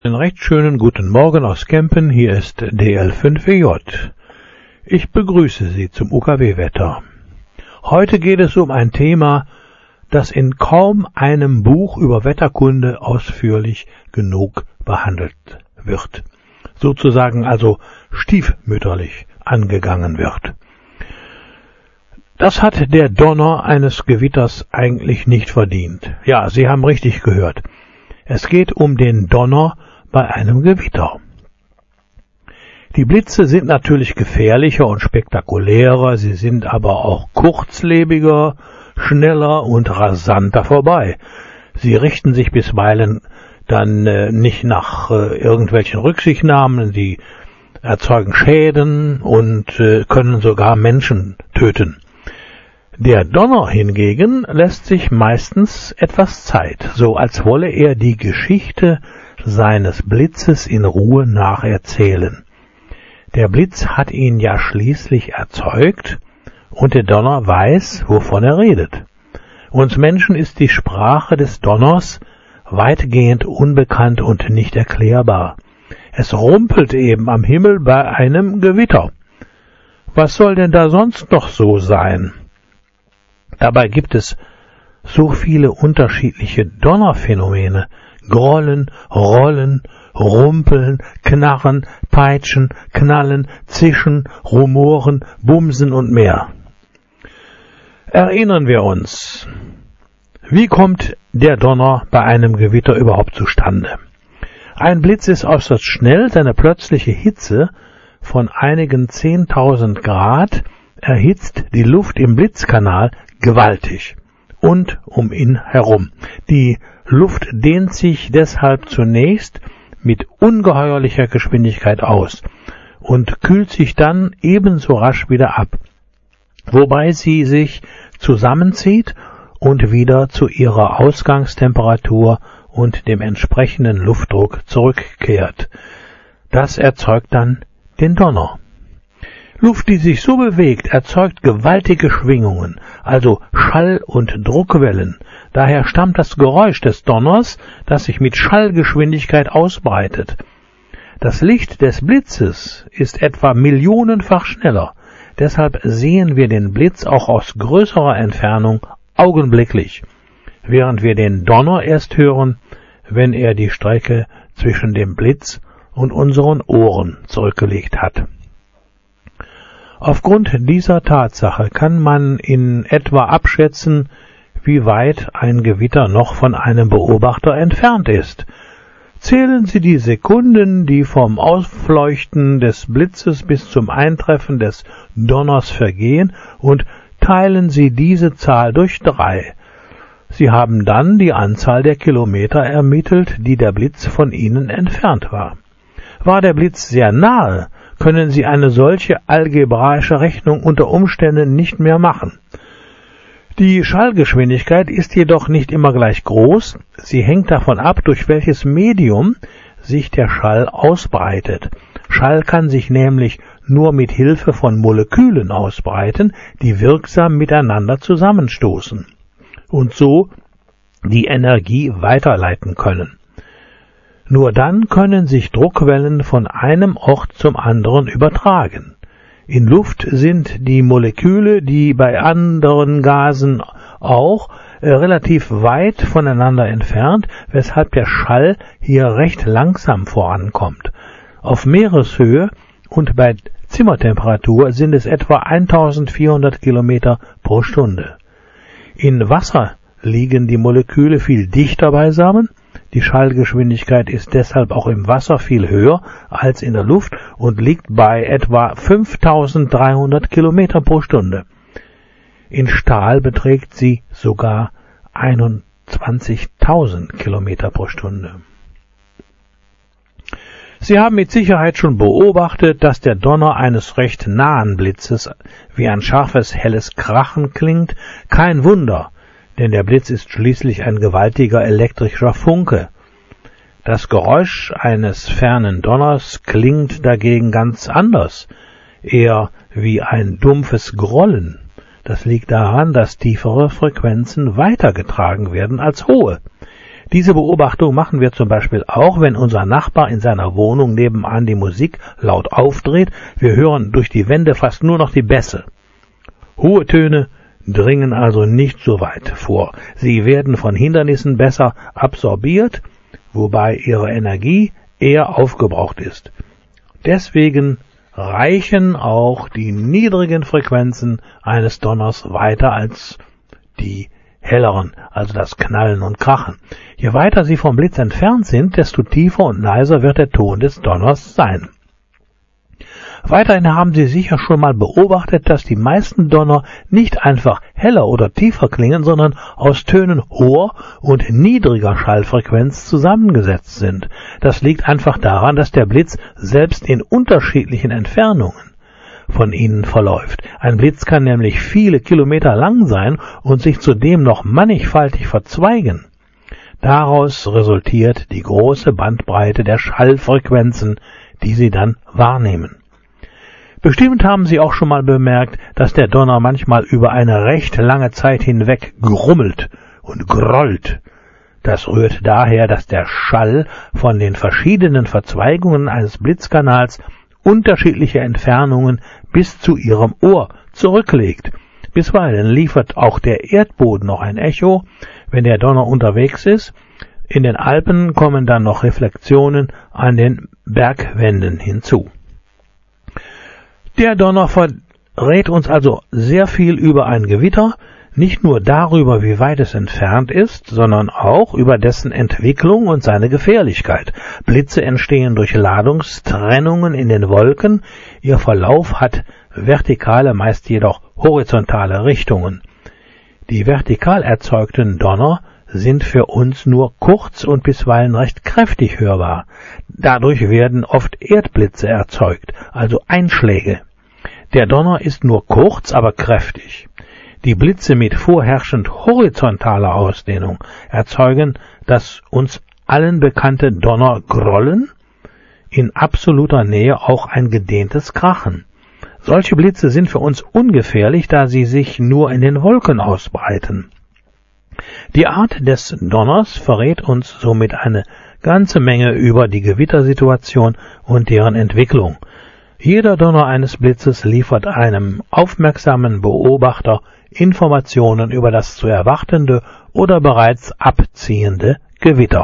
Einen recht schönen guten Morgen aus Kempen, hier ist DL5WJ. Ich begrüße Sie zum UKW-Wetter. Heute geht es um ein Thema, das in kaum einem Buch über Wetterkunde ausführlich genug behandelt wird. Sozusagen also stiefmütterlich angegangen wird. Das hat der Donner eines Gewitters eigentlich nicht verdient. Ja, Sie haben richtig gehört. Es geht um den Donner bei einem Gewitter. Die Blitze sind natürlich gefährlicher und spektakulärer, sie sind aber auch kurzlebiger, schneller und rasanter vorbei. Sie richten sich bisweilen dann nicht nach irgendwelchen Rücksichtnahmen, sie erzeugen Schäden und können sogar Menschen töten. Der Donner hingegen lässt sich meistens etwas Zeit, so als wolle er die Geschichte seines Blitzes in Ruhe nacherzählen. Der Blitz hat ihn ja schließlich erzeugt und der Donner weiß, wovon er redet. Uns Menschen ist die Sprache des Donners weitgehend unbekannt und nicht erklärbar. Es rumpelt eben am Himmel bei einem Gewitter. Was soll denn da sonst noch so sein? Dabei gibt es so viele unterschiedliche Donnerphänomene. Grollen, rollen, rumpeln, knarren, peitschen, knallen, zischen, rumoren, bumsen und mehr. Erinnern wir uns, wie kommt der Donner bei einem Gewitter überhaupt zustande? Ein Blitz ist äußerst schnell, seine plötzliche Hitze von einigen 10.000 Grad erhitzt die Luft im Blitzkanal gewaltig und um ihn herum. Die Luft dehnt sich deshalb zunächst mit ungeheuerlicher Geschwindigkeit aus und kühlt sich dann ebenso rasch wieder ab, wobei sie sich zusammenzieht und wieder zu ihrer Ausgangstemperatur und dem entsprechenden Luftdruck zurückkehrt. Das erzeugt dann den Donner. Luft, die sich so bewegt, erzeugt gewaltige Schwingungen, also Schall- und Druckwellen. Daher stammt das Geräusch des Donners, das sich mit Schallgeschwindigkeit ausbreitet. Das Licht des Blitzes ist etwa millionenfach schneller. Deshalb sehen wir den Blitz auch aus größerer Entfernung augenblicklich, während wir den Donner erst hören, wenn er die Strecke zwischen dem Blitz und unseren Ohren zurückgelegt hat. Aufgrund dieser Tatsache kann man in etwa abschätzen, wie weit ein Gewitter noch von einem Beobachter entfernt ist. Zählen Sie die Sekunden, die vom Aufleuchten des Blitzes bis zum Eintreffen des Donners vergehen, und teilen Sie diese Zahl durch 3. Sie haben dann die Anzahl der Kilometer ermittelt, die der Blitz von Ihnen entfernt war. War der Blitz sehr nahe, können Sie eine solche algebraische Rechnung unter Umständen nicht mehr machen. Die Schallgeschwindigkeit ist jedoch nicht immer gleich groß, sie hängt davon ab, durch welches Medium sich der Schall ausbreitet. Schall kann sich nämlich nur mit Hilfe von Molekülen ausbreiten, die wirksam miteinander zusammenstoßen und so die Energie weiterleiten können. Nur dann können sich Druckwellen von einem Ort zum anderen übertragen. In Luft sind die Moleküle, die bei anderen Gasen auch, relativ weit voneinander entfernt, weshalb der Schall hier recht langsam vorankommt. Auf Meereshöhe und bei Zimmertemperatur sind es etwa 1400 Kilometer pro Stunde. In Wasser liegen die Moleküle viel dichter beisammen. Die Schallgeschwindigkeit ist deshalb auch im Wasser viel höher als in der Luft und liegt bei etwa 5300 Kilometer pro Stunde. In Stahl beträgt sie sogar 21.000 Kilometer pro Stunde. Sie haben mit Sicherheit schon beobachtet, dass der Donner eines recht nahen Blitzes wie ein scharfes, helles Krachen klingt. Kein Wunder, denn der Blitz ist schließlich ein gewaltiger elektrischer Funke. Das Geräusch eines fernen Donners klingt dagegen ganz anders, eher wie ein dumpfes Grollen. Das liegt daran, dass tiefere Frequenzen weitergetragen werden als hohe. Diese Beobachtung machen wir zum Beispiel auch, wenn unser Nachbar in seiner Wohnung nebenan die Musik laut aufdreht. Wir hören durch die Wände fast nur noch die Bässe. Hohe Töne dringen also nicht so weit vor. Sie werden von Hindernissen besser absorbiert, wobei ihre Energie eher aufgebraucht ist. Deswegen reichen auch die niedrigen Frequenzen eines Donners weiter als die helleren, also das Knallen und Krachen. Je weiter sie vom Blitz entfernt sind, desto tiefer und leiser wird der Ton des Donners sein. Weiterhin haben Sie sicher schon mal beobachtet, dass die meisten Donner nicht einfach heller oder tiefer klingen, sondern aus Tönen hoher und niedriger Schallfrequenz zusammengesetzt sind. Das liegt einfach daran, dass der Blitz selbst in unterschiedlichen Entfernungen von ihnen verläuft. Ein Blitz kann nämlich viele Kilometer lang sein und sich zudem noch mannigfaltig verzweigen. Daraus resultiert die große Bandbreite der Schallfrequenzen, die Sie dann wahrnehmen. Bestimmt haben Sie auch schon mal bemerkt, dass der Donner manchmal über eine recht lange Zeit hinweg grummelt und grollt. Das rührt daher, dass der Schall von den verschiedenen Verzweigungen eines Blitzkanals unterschiedliche Entfernungen bis zu Ihrem Ohr zurücklegt. Bisweilen liefert auch der Erdboden noch ein Echo, wenn der Donner unterwegs ist. In den Alpen kommen dann noch Reflexionen an den Bergwänden hinzu. Der Donner verrät uns also sehr viel über ein Gewitter, nicht nur darüber, wie weit es entfernt ist, sondern auch über dessen Entwicklung und seine Gefährlichkeit. Blitze entstehen durch Ladungstrennungen in den Wolken. Ihr Verlauf hat vertikale, meist jedoch horizontale Richtungen. Die vertikal erzeugten Donner sind für uns nur kurz und bisweilen recht kräftig hörbar. Dadurch werden oft Erdblitze erzeugt, also Einschläge. Der Donner ist nur kurz, aber kräftig. Die Blitze mit vorherrschend horizontaler Ausdehnung erzeugen das uns allen bekannte Donnergrollen, in absoluter Nähe auch ein gedehntes Krachen. Solche Blitze sind für uns ungefährlich, da sie sich nur in den Wolken ausbreiten. Die Art des Donners verrät uns somit eine ganze Menge über die Gewittersituation und deren Entwicklung. Jeder Donner eines Blitzes liefert einem aufmerksamen Beobachter Informationen über das zu erwartende oder bereits abziehende Gewitter.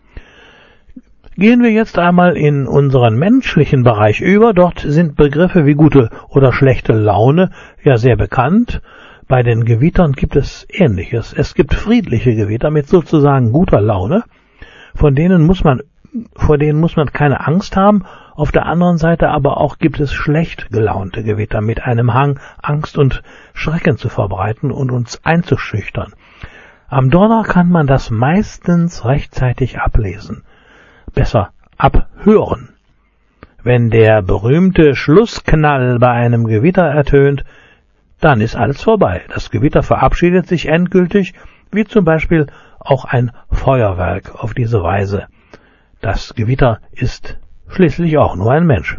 Gehen wir jetzt einmal in unseren menschlichen Bereich über. Dort sind Begriffe wie gute oder schlechte Laune ja sehr bekannt. Bei den Gewittern gibt es Ähnliches. Es gibt friedliche Gewitter mit sozusagen guter Laune, vor denen muss man keine Angst haben. Auf der anderen Seite aber auch gibt es schlecht gelaunte Gewitter mit einem Hang, Angst und Schrecken zu verbreiten und uns einzuschüchtern. Am Donner kann man das meistens rechtzeitig ablesen. Besser abhören. Wenn der berühmte Schlussknall bei einem Gewitter ertönt, dann ist alles vorbei. Das Gewitter verabschiedet sich endgültig, wie zum Beispiel auch ein Feuerwerk auf diese Weise. Das Gewitter ist schließlich auch nur ein Mensch.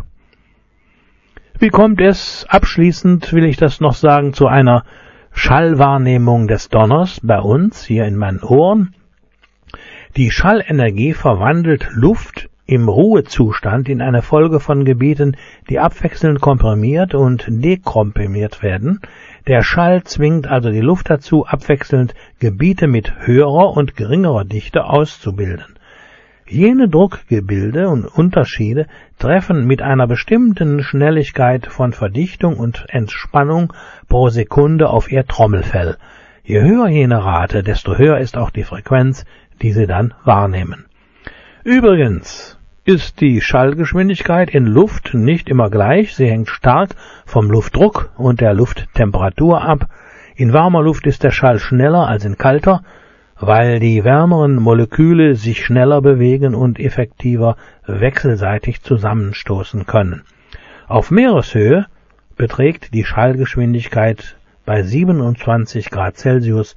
Wie kommt es, abschließend will ich das noch sagen, zu einer Schallwahrnehmung des Donners bei uns hier in meinen Ohren? Die Schallenergie verwandelt Luft im Ruhezustand in eine Folge von Gebieten, die abwechselnd komprimiert und dekomprimiert werden. Der Schall zwingt also die Luft dazu, abwechselnd Gebiete mit höherer und geringerer Dichte auszubilden. Jene Druckgebilde und Unterschiede treffen mit einer bestimmten Schnelligkeit von Verdichtung und Entspannung pro Sekunde auf ihr Trommelfell. Je höher jene Rate, desto höher ist auch die Frequenz, die Sie dann wahrnehmen. Übrigens ist die Schallgeschwindigkeit in Luft nicht immer gleich. Sie hängt stark vom Luftdruck und der Lufttemperatur ab. In warmer Luft ist der Schall schneller als in kalter, weil die wärmeren Moleküle sich schneller bewegen und effektiver wechselseitig zusammenstoßen können. Auf Meereshöhe beträgt die Schallgeschwindigkeit bei 27 Grad Celsius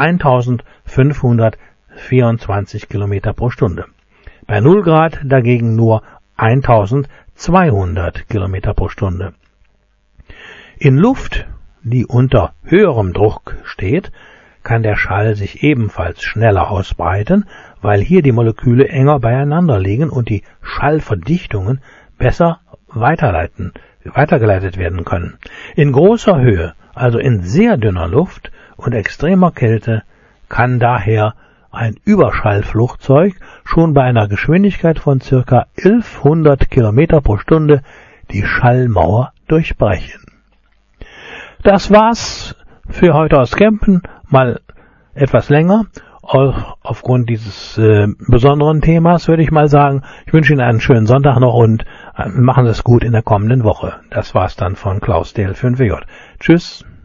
1524 Kilometer pro Stunde. Bei 0 Grad dagegen nur 1200 Kilometer pro Stunde. In Luft, die unter höherem Druck steht, kann der Schall sich ebenfalls schneller ausbreiten, weil hier die Moleküle enger beieinander liegen und die Schallverdichtungen besser weitergeleitet werden können. In großer Höhe, also in sehr dünner Luft und extremer Kälte, kann daher ein Überschallflugzeug schon bei einer Geschwindigkeit von ca. 1100 km pro Stunde die Schallmauer durchbrechen. Das war's für heute aus Kempen, mal etwas länger. Aufgrund dieses besonderen Themas würde ich mal sagen, ich wünsche Ihnen einen schönen Sonntag noch und machen Sie es gut in der kommenden Woche. Das war's dann von Klaus DL5J. Tschüss.